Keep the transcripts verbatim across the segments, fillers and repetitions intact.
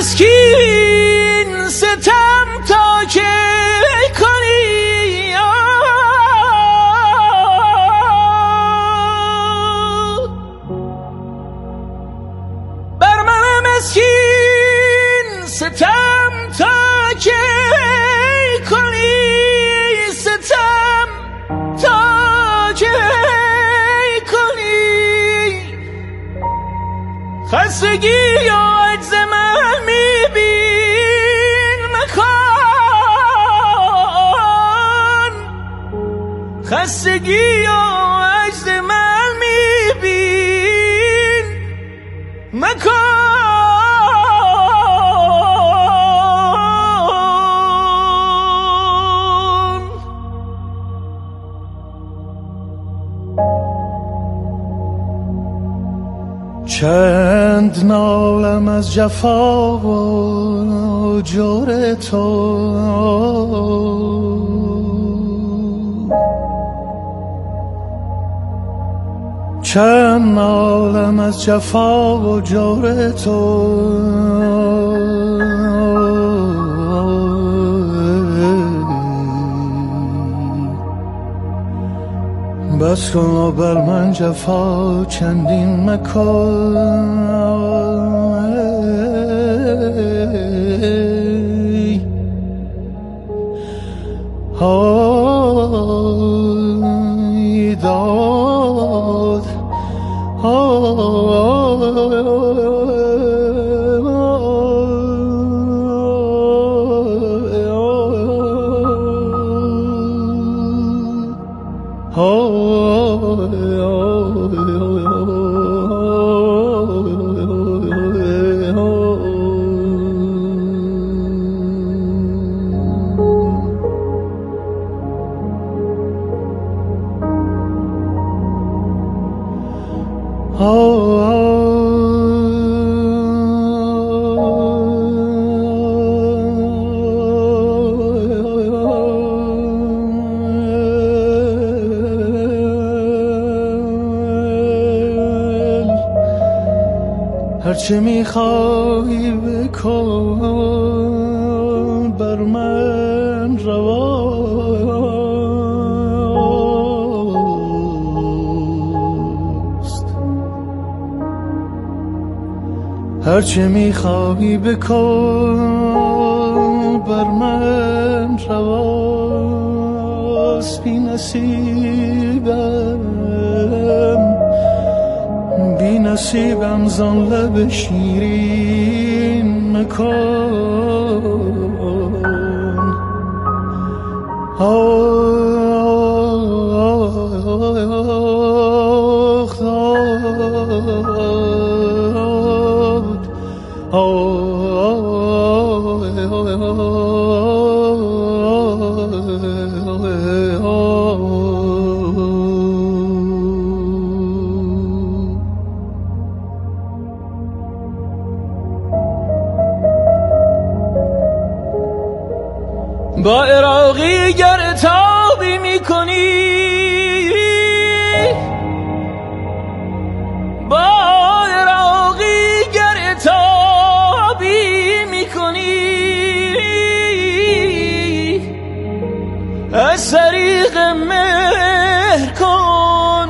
مسکین ستم تا که کنی بر من مسکین ستم تا که کنی ستم تا که کنی خستگی و عجز من میبین مکان خستگی و عجز من میبین مکان چند نالم از جفا و جور تو چند نالم از جفا و جور تو بس کن و بر من جفا چندین مکن های داد هرچه میخوای بکن بر من رواست هرچه میخوای بکن بر من رواست بی نصیبم بی نصیبم زان لب شیرین مکن آخ داد با عراقی گر تابی میکنی با عراقی گر تابی میکنی از طریق مهر کن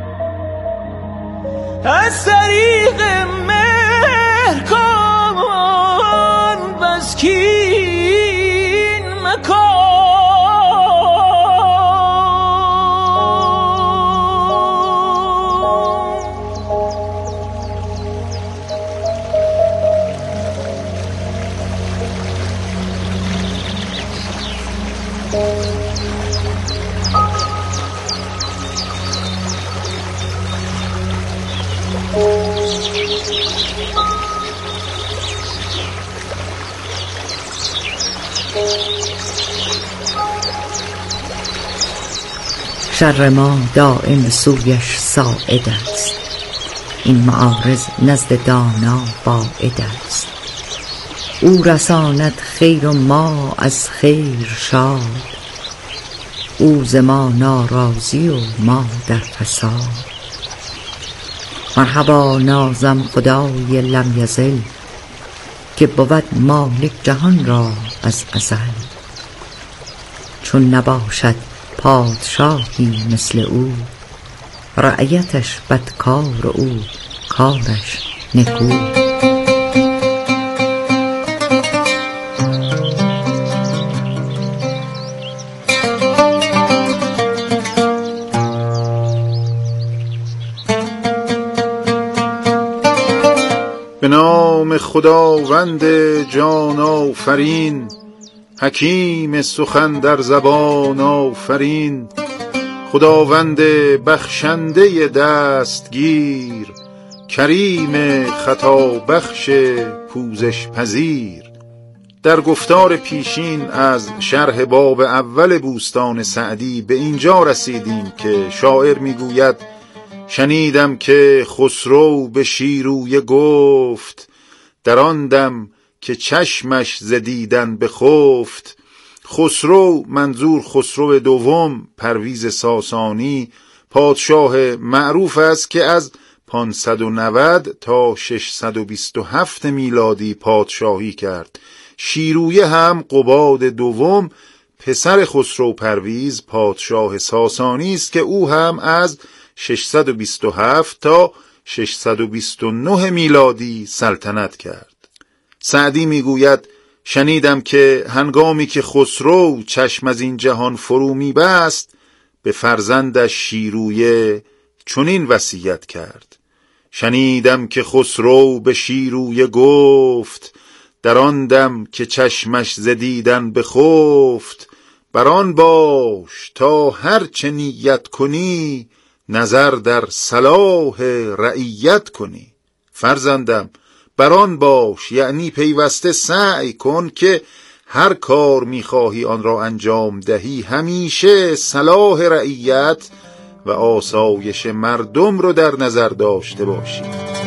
از طریق مهر کن بس کی شر ما دائم سویش ساعد است، این معارض نزد دانا باعد است. او رساند خیر و ما از خیر شاد، او ز ما ناراضی و ما در فساد. مرحبا نازم خدای لم یزل، که بود مالک جهان را از ازل. چون نباشد پادشاهی مثل او، رعیتش بدکار او کارش نکو. به نام خداوند جان آفرین، حکیم سخن در زبان آفرین. خداوند بخشنده دستگیر، کریم خطا بخش پوزش پذیر. در گفتار پیشین از شرح باب اول بوستان سعدی به اینجا رسیدیم که شاعر میگوید: شنیدم که خسرو به شیرویه گفت، در آن دم که چشمش ز دیدن بخفت. خسرو منظور خسرو دوم پرویز ساسانی، پادشاه معروف است که از پانصد و نود تا ششصد و بیست و هفت میلادی پادشاهی کرد. شیرویه هم قباد دوم پسر خسرو پرویز پادشاه ساسانی است که او هم از ششصد و بیست و هفت تا ششصد و بیست و نه میلادی سلطنت کرد. سعدی میگوید: شنیدم که هنگامی که خسرو چشم از این جهان فرو میبست، به فرزندش شیرویه چنین وصیت کرد: شنیدم که خسرو به شیرویه گفت، در آن دم که چشمش ز دیدن بخفت. بر آن باش تا هر چه نیت کنی، نظر در صلاح رعیت کنی. فرزندم بران باش، یعنی پیوسته سعی کن که هر کار میخواهی آن را انجام دهی همیشه صلاح رعیت و آسایش مردم رو در نظر داشته باشی.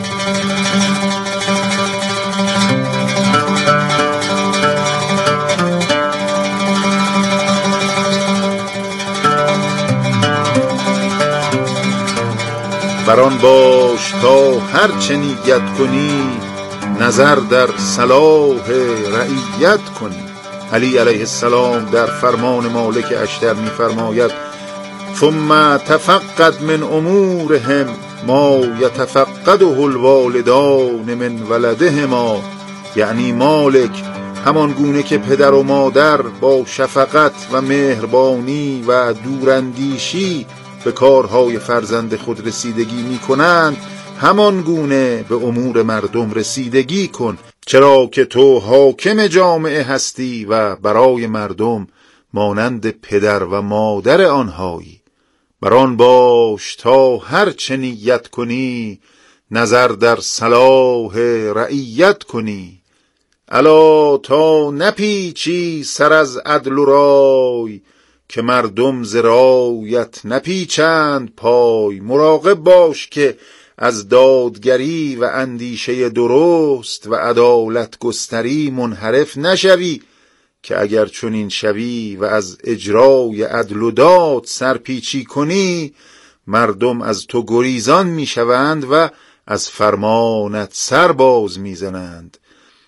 بران باش تا هر چه نیت کنی، نظر در صلاح رعیت کنی. علی علیه السلام در فرمان مالک اشتر می‌فرماید: ثم تفقد من امورهم ما یتفقده الوالدان من ولدهما. یعنی مالک همان گونه که پدر و مادر با شفقت و مهربانی و دوراندیشی به کارهای فرزند خود رسیدگی می کنند، همان گونه به امور مردم رسیدگی کن، چرا که تو حاکم جامعه هستی و برای مردم مانند پدر و مادر آنهایی. بران باش تا هر چه نیت کنی، نظر در صلاح رعیت کنی. الا تا نپیچی سر از عدل و رای، که مردم ز رایت نپیچند پای. مراقب باش که از دادگری و اندیشه درست و عدالت گستری منحرف نشوی، که اگر چنین شوی و از اجرای عدل و داد سرپیچی کنی، مردم از تو گریزان میشوند و از فرمانت سر باز میزنند.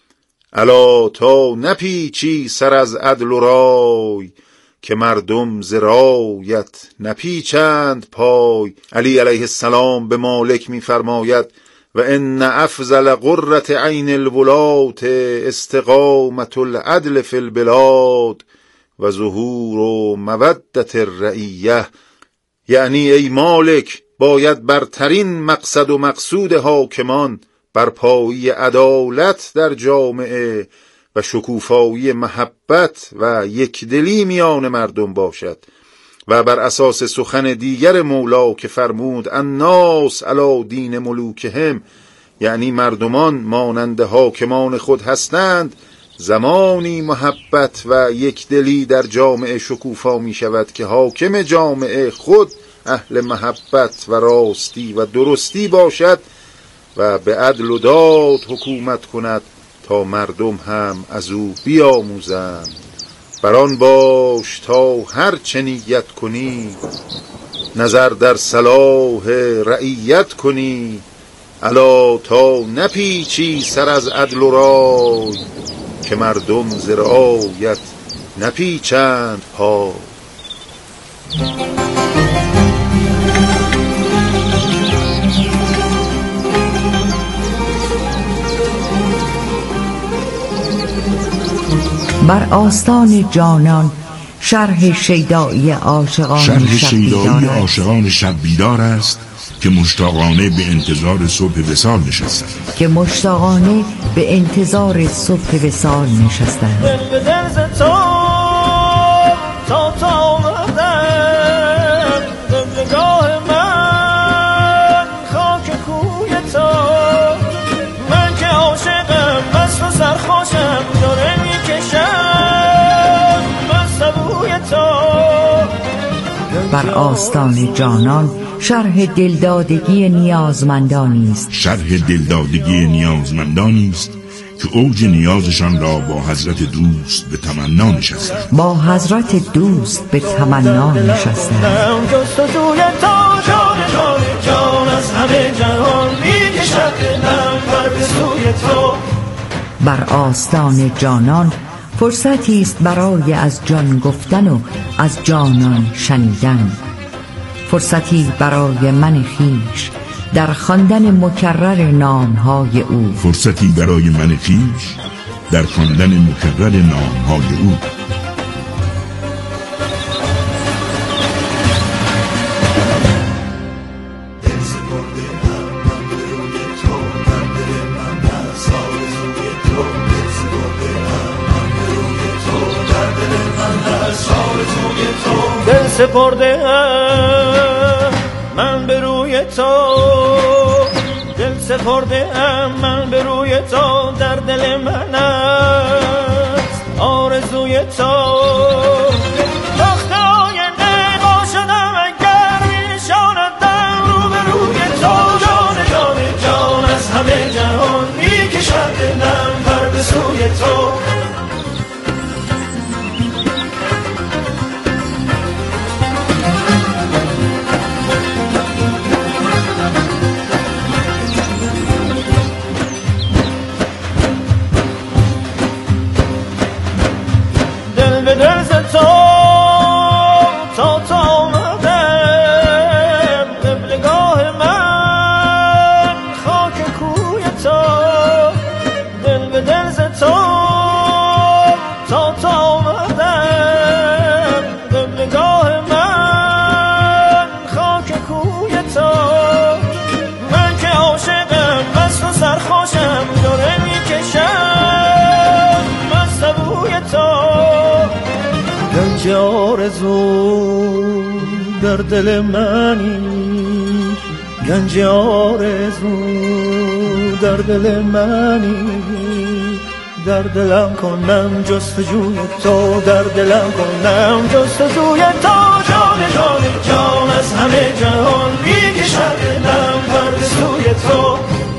الا تا نپیچی سر از عدل و رای، که مردم ز رایت نپیچند پای. علی علیه السلام به مالک می‌فرماید: و ان افضل قرة عین الولاة استقامة العدل فی البلاد و ظهور و مودت الرعیه. یعنی ای مالک، باید برترین مقصد و مقصود حاکمان برپایی عدالت در جامعه و شکوفایی محبت و یکدلی میان مردم باشد. و بر اساس سخن دیگر مولا که فرمود: الناس علی دین ملوکهم، یعنی مردمان مانند حاکمان خود هستند، زمانی محبت و یکدلی در جامعه شکوفا می شود که حاکم جامعه خود اهل محبت و راستی و درستی باشد و به عدل و داد حکومت کند تا مردم هم از او بیاموزند. بران باش تا هر چه نیت کنی، نظر در صلاح رعیت کنی. الا تا نپیچی سر از عدل و رای، که مردم ز رعایت نپیچند پای. بر آستان جانان شرح شیدایی عاشقان شرح شب شیدایی بیدار عاشقان شب بیدار است که مشتاقانه به انتظار صبح وصال نشستند که مشتاقانه به انتظار صبح وصال نشستند. دل به دل ز تو تا تا آمدم، قبلگاه من خاک کوی تو. من که عاشقم مست و سرخوشم، داره میکشم مست بوی تو. بر آستان جانان شرح دلدادگی نیازمندانی است شرح دلدادگی نیازمندانی است که اوج نیازشان را با حضرت دوست به تمنا نشستند با حضرت دوست به تمنا نشستند. جستجوی تا جان جان جان از همه جهان میکشد دلم بر به سوی تو. بر آستان جانان فرصتی است برای از جان گفتن و از جانان شنیدن. فرصتی برای من خویش در خواندن مکرر نامهای او. فرصتی برای من خویش در خواندن مکرر نامهای او. دل سپرده ام من به روی تو، دل سپرده ام من به روی تو. در دل من است آرزوی تو. تخت آینده با شدم اگر میشاندم رو به روی تو. جان جان جان از همه جهان میکشد دلم بر به سوی تو. گنج آرزو در دل منی، گنج آرزو در دل منی. در دلم کنم جستجوی تو، در دلم کنم جستجوی تو. جان جان جان از همه جهان میکشد دلم بر به سوی تو.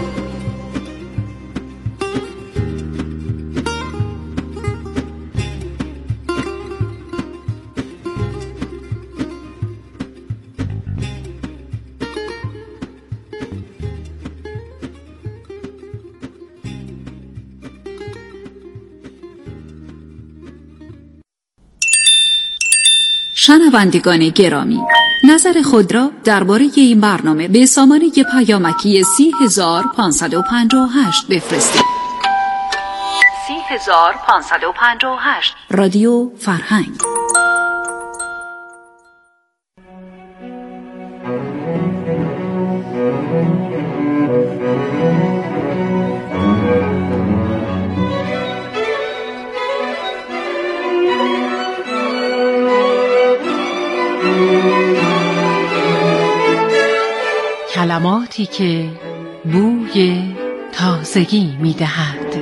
شنوندگان گرامی، نظر خود را درباره این برنامه به سامانه پیامکی سی هزار پانصد و پنجاه و هشت بفرستید. سی هزار پانصد و پنجاه و هشت رادیو فرهنگ. کلماتی که بوی تازگی می دهد.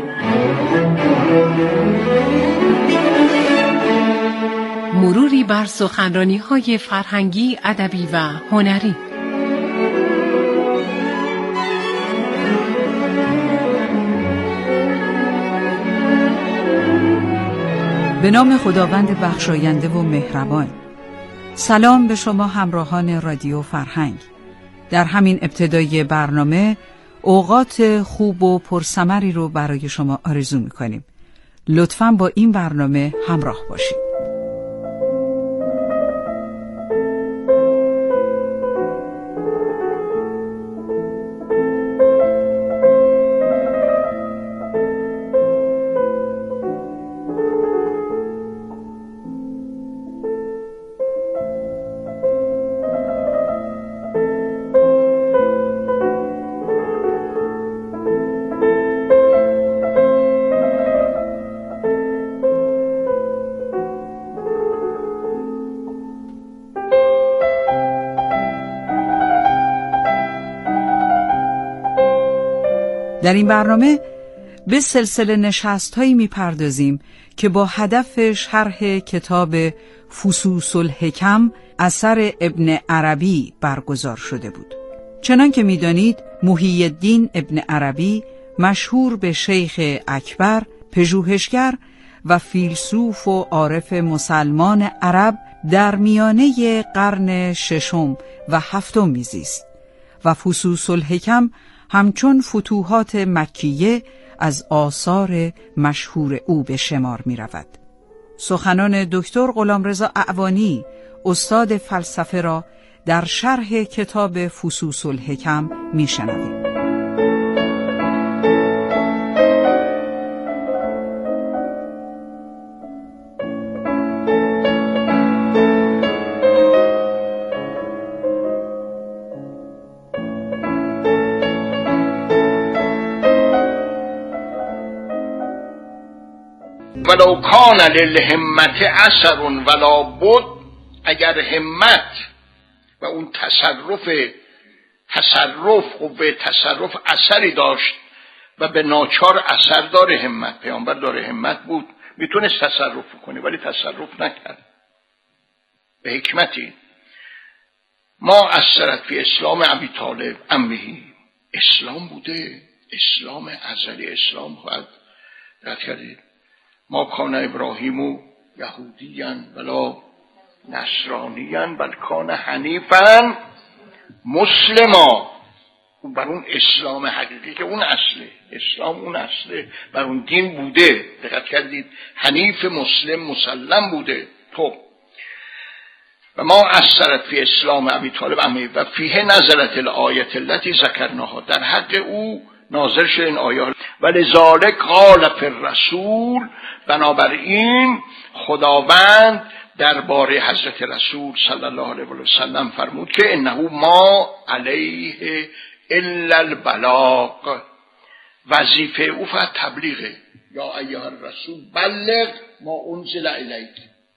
مروری بر سخنرانی‌های فرهنگی، ادبی و هنری. به نام خداوند بخشاینده و مهربان. سلام به شما همراهان رادیو فرهنگ. در همین ابتدای برنامه اوقات خوب و پرثمری رو برای شما آرزو می‌کنیم. لطفاً با این برنامه همراه باشید. در این برنامه به سلسله نشست‌هایی می‌پردازیم که با هدف شرح کتاب فصوص الحکم اثر ابن عربی برگزار شده بود. چنان که می‌دانید محی الدین ابن عربی مشهور به شیخ اکبر، پژوهشگر و فیلسوف و عارف مسلمان عرب در میانه قرن ششم و هفتم میزیست و فصوص الحکم همچون فتوحات مکیه از آثار مشهور او به شمار می رود. سخنان دکتر غلامرضا اعوانی استاد فلسفه را در شرح کتاب فصوص الحکم می شنویم. ولو کان للهمت اثر ولا بد، اگر همت و اون تصرف تصرف و به تصرف اثری داشت و به ناچار اثر داره همت، پیامبر داره همت بود، میتونست تصرف کنه ولی تصرف نکرد به حکمتی. ما اثرت فی اسلام ابی طالب امهی، اسلام بوده، اسلام ازلی، اسلام خواهد رد کردید. ما کان ابراهیم و یهودیان ولا نصرانیان بل کان حنیفا مسلما. اون بر اون اسلام حقیقی که اون اصله، اسلام اون اصله، بر اون دین بوده. دقت کردید حنیف مسلم مسلم بوده. خب و ما اثرت فی اسلام ابی طالب امی و فیه نزلت الآیت التي ذکرناها، در حق او نازل شد این آیات. ولذالک قال فی الرسول، بنابراین خداوند درباره حضرت رسول صلی الله علیه و سلم فرمود که انه ما علیه الا البلاغ، وظیفه او فقط تبلیغه. یا ایها الرسول بلغ ما انزل الیک،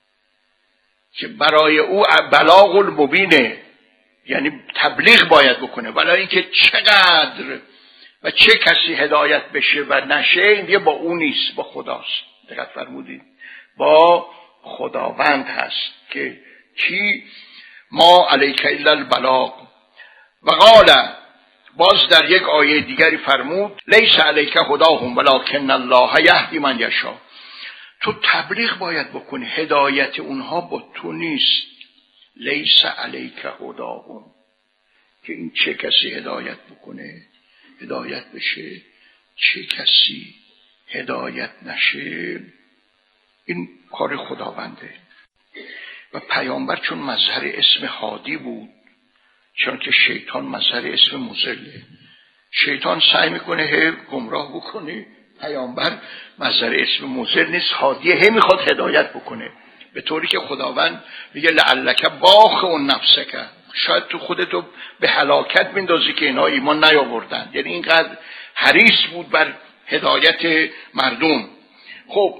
که برای او بلاغ المبینه، یعنی تبلیغ باید بکنه. ولی اینکه چقدر و چه کسی هدایت بشه و نشه این دیگه با اون نیست، با خداست. دقت فرمودید، با خداوند هست که کی ما علیک الا البلاغ. و قال، باز در یک آیه دیگری فرمود لیس علیک هداهم ولکن الله یهدی من یشاء. تو تبلیغ باید بکنی، هدایت اونها با تو نیست. لیس علیک هداهم، که این چه کسی هدایت بکنه هدایت بشه، چه کسی هدایت نشه، این کار خداونده. و پیامبر چون مظهر اسم هادی بود، چون که شیطان مظهر اسم مضله، شیطان سعی میکنه هی گمراه بکنه، پیامبر مظهر اسم مضل نیست، هادیه، هی میخواد هدایت بکنه. به طوری که خداوند میگه لعلک باخ اون نفسک، شاید تو خودتو به هلاکت میندازی که اینا ایمان نیاوردن. یعنی اینقدر حریص بود بر هدایت مردم. خب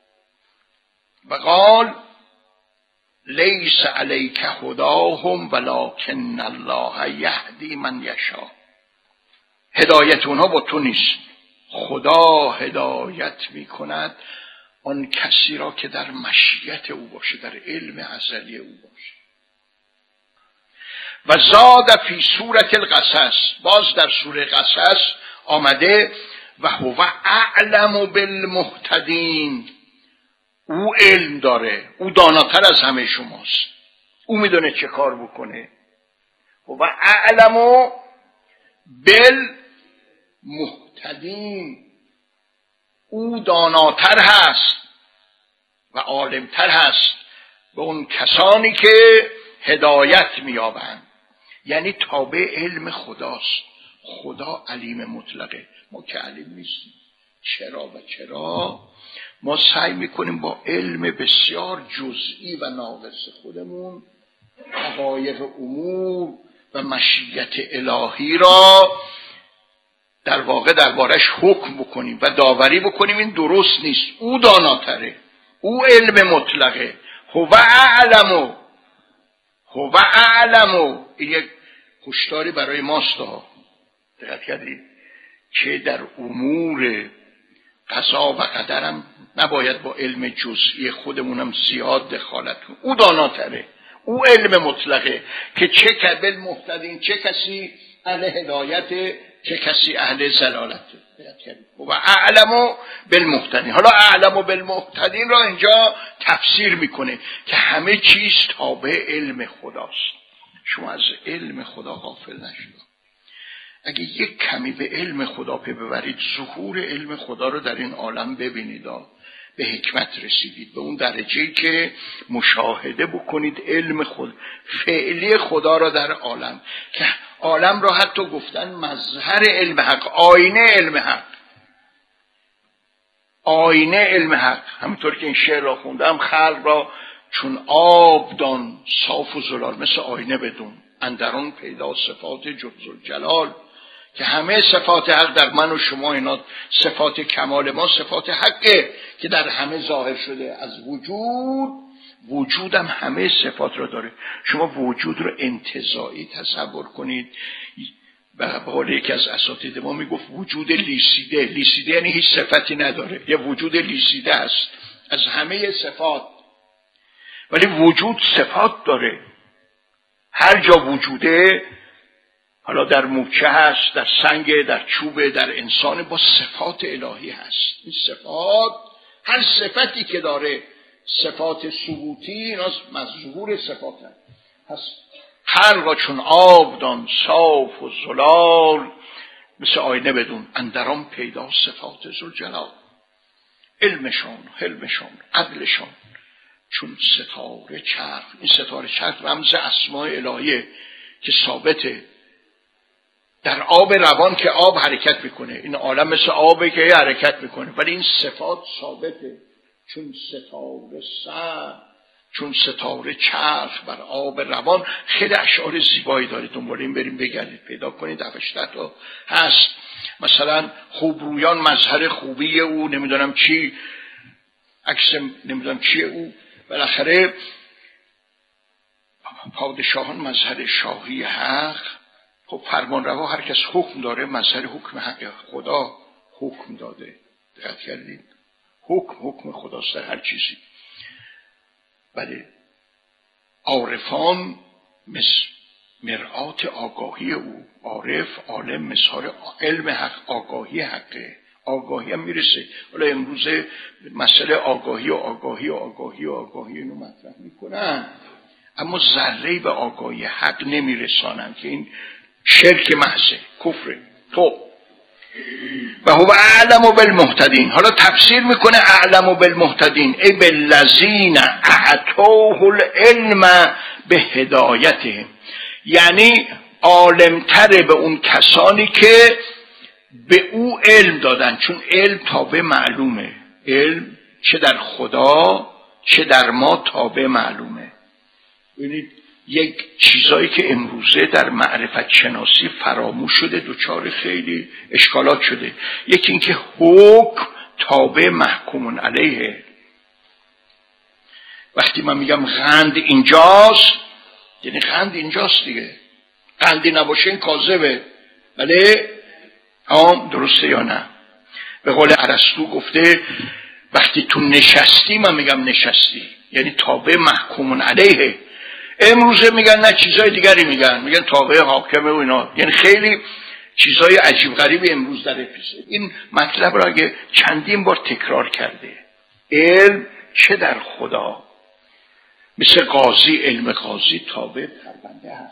و قال لیس علیک هداهم ولکن الله یهدی من یشاء. هدایت اونها با تو نیست، خدا هدایت میکند آن کسی را که در مشیت او باشه، در علم ازلی او باشه. و زاد فی سورة القصص، باز در سوره قصص آمده و هو اعلم بالمهتدین، او علم داره، او داناتر از همه شماست، او میدونه چه کار بکنه. و اعلم مهتدین او داناتر هست و عالمتر هست به اون کسانی که هدایت می‌یابند. یعنی تابع علم خداست. خدا علیم مطلقه، ما که علیم نیستیم. چرا و چرا ما سعی میکنیم با علم بسیار جزئی و ناقص خودمون حقایق امور و مشیت الهی را در واقع دربارش حکم بکنیم و داوری بکنیم. این درست نیست. او داناتره، او علم مطلقه. هو اعلمو هو اعلمو. این یک هشداری برای ماست. دقت کردید که در امور قضا و قدرم نباید با علم جزئی خودمونم زیاد دخالت کنیم. او داناتره، او علم مطلقه که چه کبل محتدین، چه کسی اهل هدایت، چه کسی اهل زلالت. و اعلمو بالمهتدین. حالا اعلمو بالمهتدین را اینجا تفسیر میکنه که همه چیز تابع علم خداست. شما از علم خدا غافل نشید. اگه یک کمی به علم خدا پی ببرید، ظهور علم خدا رو در این عالم ببینید، به حکمت رسیدید، به اون درجه‌ای که مشاهده بکنید علم خود فعلی خدا را در عالم، که عالم را حتی گفتن مظهر علم حق، آینه علم حق، آینه علم حق. همونطور که این شعر را خوندم، خلق را چون آب دان صاف و زلال، مثل آینه بدون، اندرون پیدا صفات جزء جلال، که همه صفات حق در من و شما، اینا صفات کمال ما، صفات حقه که در همه ظاهر شده. از وجود، وجودم همه صفات را داره. شما وجود رو انتزاعی تصور کنید. به قول یکی از اساتید ما میگفت وجود لیسیده. لیسیده یعنی هیچ صفتی نداره، یه وجود لیسیده است از همه صفات، ولی وجود صفات داره. هر جا وجوده، حالا در موچه هست، در سنگ، در چوب، در انسان، با صفات الهی هست. این صفات، هر صفتی که داره، صفات ثبوتی، اینا مظهور صفات هست. خلق را چون آب دان صاف و زلال، مثل آینه بدون اندران پیدا صفات ذوالجلال. علمشان، حلمشان، عدلشان چون ستاره چرخ. این ستاره چرخ رمز اسماء الهیه که ثابته در آب روان، که آب حرکت میکنه. این عالم مثل آبه که حرکت میکنه، ولی این صفات ثابته. چون ستاره سر، چون ستاره چرخ بر آب روان. خیلی اشعار زیبایی داره، دنبال این بریم بگردید پیدا کنید. هفتاد تا هست. مثلا خوبرویان مظهر خوبی او، نمیدونم چی، عکس نمیدونم چیه او. بالاخره پادشاهان مظهر شاهی حق. خب فرمان روا هر کس حکم داره، مظهر حکم حق. خدا حکم داده. دقت کردید؟ حکم حکم خداست در هر چیزی. بله، عارفان مثل مرآت آگاهی او. عارف، عالم، مثال علم حق، آگاهی حقه. آگاهی هم میرسه. حالا امروزه مسئله آگاهی و آگاهی و آگاهی و آگاهی اینو مطرح میکنن، اما ذره‌ای به آگاهی حق نمیرسانن، که این شرک محضه، کفره. تو و هو اعلم بالمهتدین. حالا تفسیر میکنه اعلم بالمهتدین ای بالذین اعطوه العلم به هدایتهم، یعنی عالمتره به اون کسانی که به او علم دادن. چون علم تابع معلومه. علم چه در خدا چه در ما تابع معلومه. ببینید یک چیزایی که امروزه در معرفت شناسی فراموش شده، دوچار خیلی اشکالات شده. یکی اینکه حکم تابع محکوم علیه. وقتی من میگم قند اینجاست، یعنی قند اینجاست دیگه. قندی نباشه این کاذبه. بله آم درسته یا نه؟ به قول ارسطو گفته وقتی تو نشستی، من میگم نشستی، یعنی تابع محکوم علیه. امروزه میگن نه، چیزای دیگری میگن، میگن تابع حاکمه و اینا. یعنی خیلی چیزای عجیب غریبی امروز در اپیزود. این مطلب را اگه چندین بار تکرار کرده، علم چه در خدا، مثل قاضی، علم قاضی تابع پرونده هست،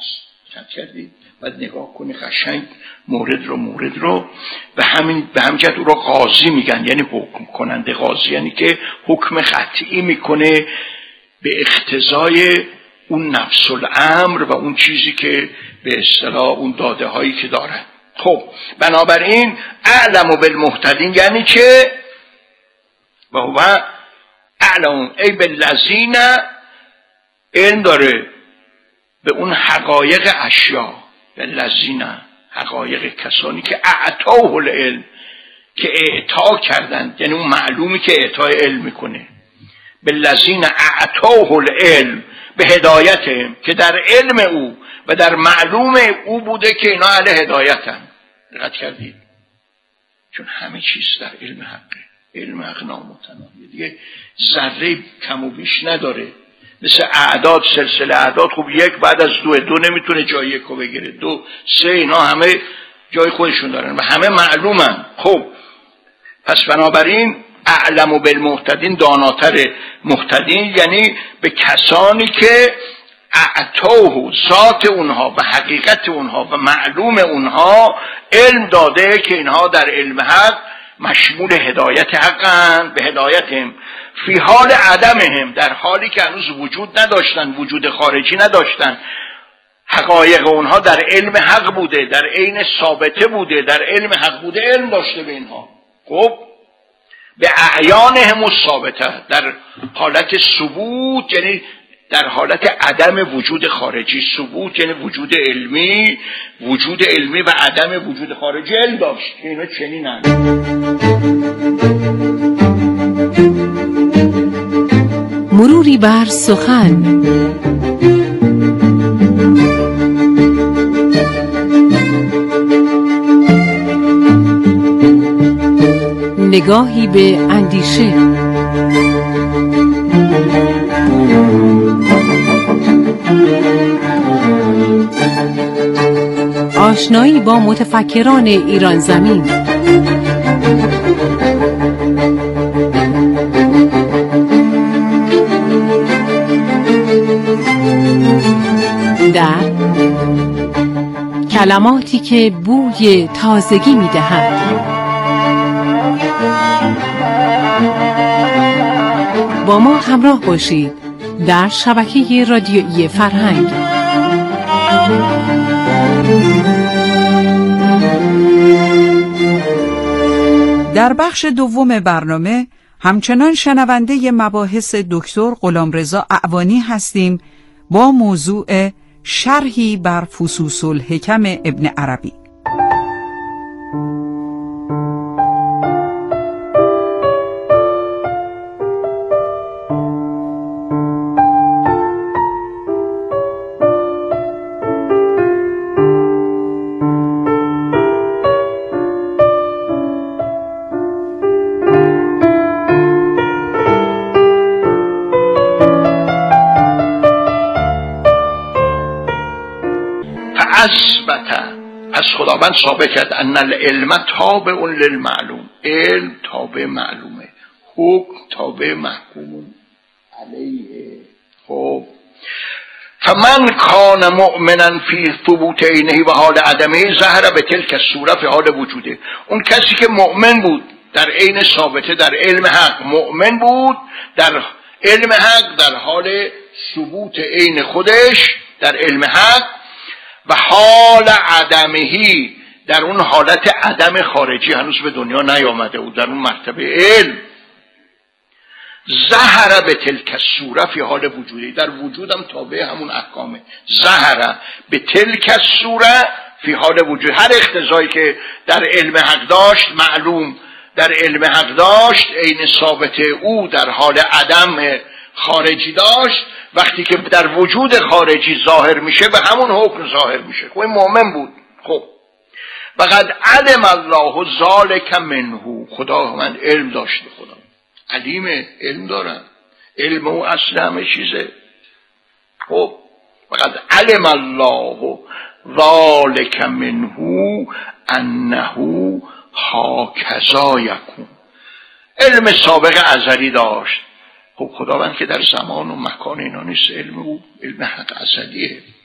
کردید بعد نگاه کنی قشنگ مورد رو مورد رو به همین به همجد او رو قاضی میگن، یعنی حکم کننده. قاضی یعنی که حکم قطعی میکنه به اقتضای اون نفس الامر و اون چیزی که به اصطلاح اون داده هایی که دارن. خب بنابراین اعلم بالمهتدین یعنی که و هو اعلم ای بالذین، علم داره به اون حقایق اشیا، بالذین حقایق کسانی که اعطاه العلم، که اعطا کردند، یعنی اون معلومی که اعطای علم میکنه. بالذین اعطاه العلم، به هدایتهم، که در علم او و در معلوم او بوده که اینا اهل هدایتن. دقت کردید؟ چون همه چیز در علم حقه. علم حق نامتناهیه دیگه، ذره کم و بیش نداره. مثل اعداد، سلسله اعداد، خب یک بعد از دو دو نمیتونه جای یکو بگیره، دو سه، اینا همه جای خودشون دارن و همه معلومن. خب پس بنابراین اعلم بالمهتدین، داناتر مهتدین یعنی به کسانی که اعطاه ذات اونها و حقیقت اونها و معلوم اونها علم داده که اینها در علم حق مشمول هدایت حقن، به هدایتهم فی حال عدمهم، در حالی که هنوز وجود نداشتن، وجود خارجی نداشتن. حقایق اونها در علم حق بوده، در عین ثابته بوده، در علم حق بوده، علم داشته به اینها. خب به اعیانهم الثابته، در حالت ثبوت یعنی در حالت عدم وجود خارجی. ثبوت یعنی وجود علمی، وجود علمی و عدم وجود خارجی علم داشت که اینا چنینن. مروری بر سخن. نگاهی به اندیشه. آشنایی با متفکران ایران زمین. در کلماتی که بوی تازگی می‌دهند. با ما همراه باشید در شبکه رادیویی فرهنگ. در بخش دوم برنامه همچنان شنونده مباحث دکتر غلامرضا اعوانی هستیم با موضوع شرحی بر فصوص الحکم ابن عربی. اثبت، پس خداوند ثابت کرد ان العلم تابع للمعلوم، علم تابع معلومه، حکم تابع محکوم علیه. خب فمن کان مؤمنا فی ثبوت عینه و حال عدمه ظهر به تلک الصوره فی حال وجوده. اون کسی که مؤمن بود در عین ثابته، در علم حق مؤمن بود، در علم حق در حال ثبوت عین خودش در علم حق و حال عدمهی، در اون حالت عدم خارجی هنوز به دنیا نیامده بود، در اون مرتبه علم. ظهر به تلک الصوره فی حال وجودی، در وجودم تابع همون احکامه. ظهر به تلک الصوره فی حال وجود، هر اقتضایی که در علم حق داشت معلوم، در علم حق داشت عین ثابت او در حال عدم خارجی داشت، وقتی که در وجود خارجی ظاهر میشه به همون حکم ظاهر میشه. خب این مؤمن بود. خب فقد علم الله ذلک منه، خدا من علم داشته، خدا علیم، علم دارن، علم او اصل همه چیزه. خب فقد علم الله ذلک منه انه هکذا یکون، علم سابق ازلی داشت. خب خداوند که در زمان و مکان اینا نیست، علم او علم حق ازلیه.